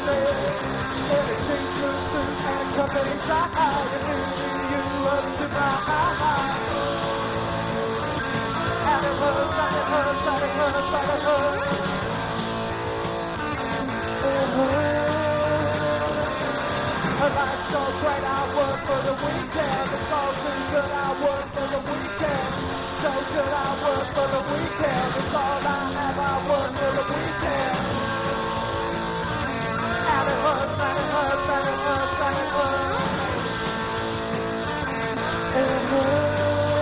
say, in a cheap blue suit and a company tie, and leading you up to my eye. And it hurts, and it hurts, and it hurts, and it hurts. It hurts. Her life's so great, I work for the weekend. It's all too good, I work for the weekend. So good, I work for the weekend. It's all I have, I work for the weekend. And it hurts, and it hurts, and it hurts, and it hurts. It hurts.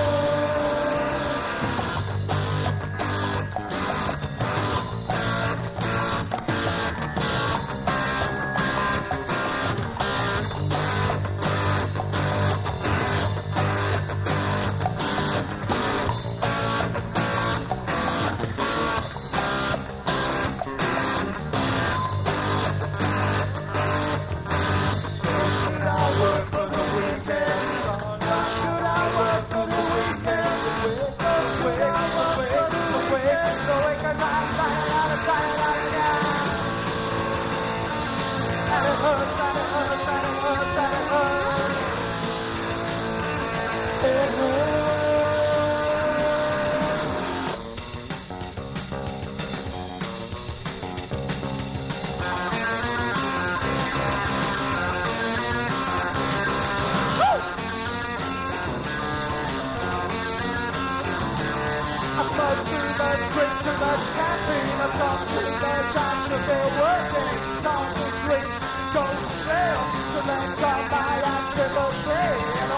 Too much caffeine, I talk too much, I should be working. Talk is rich, goes to jail. So then talk by activity and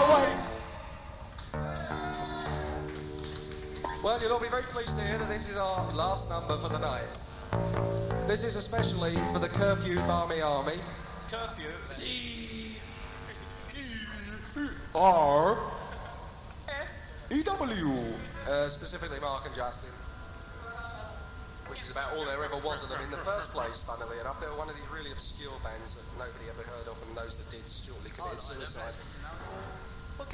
away. Well, you'll all be very pleased to hear that this is our last number for the night. This is especially for the Curfew Barmy Army. Curfew? C-E-R-F-E-W. Specifically Mark and Justin. Which is about all there ever was of them in the first place, funnily enough. They were one of these really obscure bands that nobody ever heard of, and those that did shortly committed suicide.